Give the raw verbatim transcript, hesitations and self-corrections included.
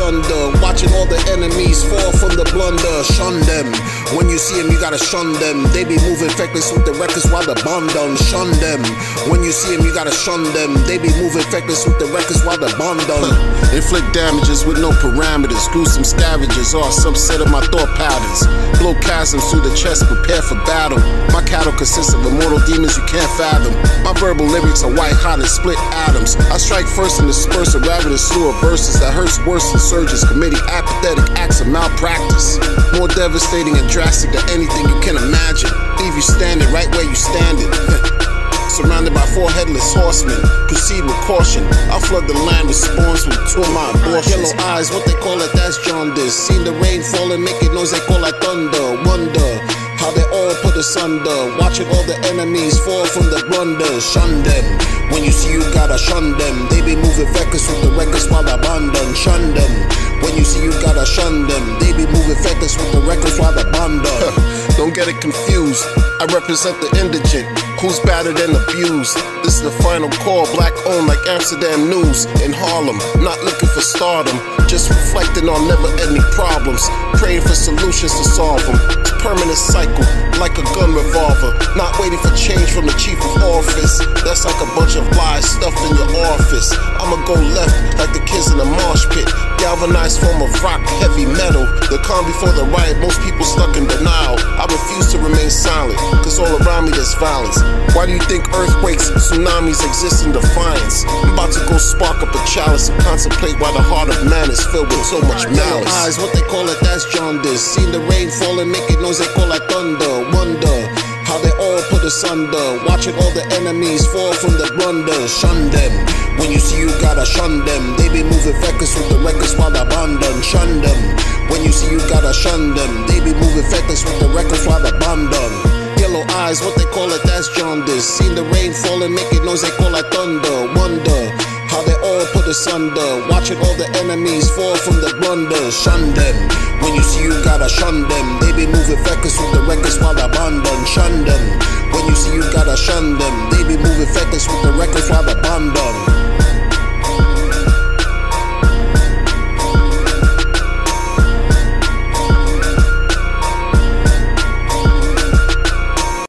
thunder. Watching all the enemies fall from the blunder. Shun them. When you see them, you gotta shun them. They be moving feckless with the records while the bond done. Shun them. When you see them, you gotta shun them. They be moving feckless with the records while the bond done. Inflict damages with no parameters. Gruesome scavengers are a subset of my thought patterns. Blow chasms through the chest, prepare for battle. My cattle consists of immortal demons you can't fathom. My verbal lyrics are white hot and split atoms. I strike first and disperse a ravenous slew of verses that hurts worse than surgeons committing apathetic acts of malpractice. More devastating and drastic than anything you can imagine. Leave you standing right where you standing. Surrounded by four headless horsemen, proceed with caution. I'll flood the land with spawns from two of my abortions. Yellow eyes, what they call it, that's jaundice. Seen the rain fall and make it noise they call like thunder. Wonder how they all put asunder. Watching all the enemies fall from the blunder. Shun them. When you see you gotta shun them. They be moving feckless with the records while I bond done. Shun them. When you see you gotta shun them. They be moving feckless with the records while the bond done. Don't get it confused. I represent the indigent who's battered and abused. This is the final call, black owned like Amsterdam News. In Harlem, not looking for stardom, just reflecting on never-ending problems, praying for solutions to solve them. It's a permanent cycle, like a gun revolver, not waiting for change from the chief of office. That's like a bunch of lies stuffed in your office. I'ma go left like the kids in the marsh pit, galvanized form of rock, heavy metal. The calm before the riot, most people stuck in denial. I refuse to remain silent, cause all around me there's violence. Why do you think earthquakes, tsunamis exist in defiance? I'm about to go spark up a chalice and contemplate why the heart of man is filled with so much malice. Eyes, what they call it, that's jaundice. Seen the rain fall and make it noise they call like thunder. Wonder how they all put asunder. Watching all the enemies fall from the blunder. Shun them. When you see you gotta shun them. They be moving feckless with the records while I bond done. Shun them. When you see you gotta shun them. They be moving feckless with the records while I bond done. Yellow eyes, what they call it, that's jaundice. Seen the rain fall and make it noise they call like thunder. Wonder how they all put asunder. Watching all the enemies fall from the blunder. Shun them. When you see you gotta shun them. They be moving feckless with the records while I bond done. Shun them. When you see you gotta shun them. They be moving feckless with the records while I bond done.